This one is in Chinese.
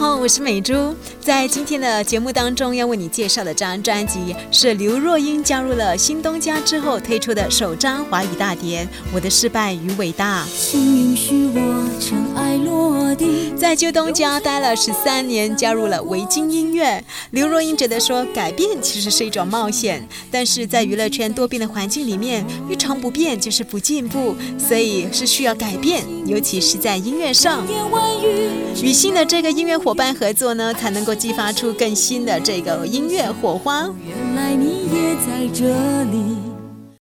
好，我是美珠。在今天的节目当中，要为你介绍的这张专辑是刘若英加入了新东家之后推出的首张华语大碟《我的失败与伟大》。 请允许我尘埃落定。 在旧东家待了13年，加入了维京音乐。刘若英觉得说，改变其实是一种冒险，但是在娱乐圈多变的环境里面，一成不变就是不进步，所以是需要改变，尤其是在音乐上。与新的这个音乐伙伴合作呢，才能够激发出更新的这个音乐火花。 原来你也在这里。